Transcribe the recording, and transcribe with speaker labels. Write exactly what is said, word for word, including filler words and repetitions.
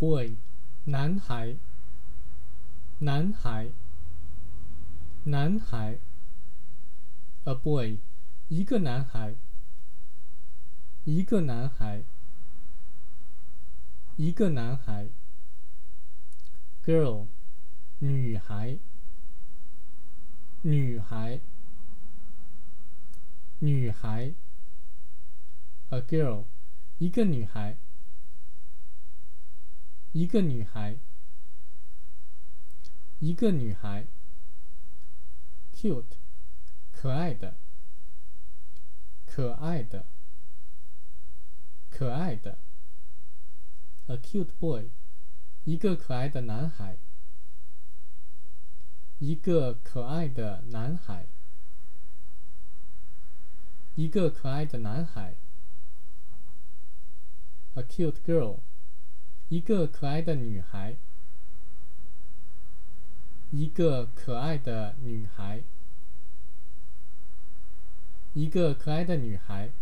Speaker 1: boy， 男孩，男孩，男孩。A boy， 一个男孩，一个男孩，一个男孩。Girl， 女孩，女孩，女孩。A girl， 一个女孩，一个女孩，一个女孩。Cute， 可爱的，可爱的，可爱的。A cute boy， 一个可爱的男孩，一个可爱的男孩，一个可爱的男孩。A cute girl， 一个可爱的女孩，一个可爱的女孩，一个可爱的女孩。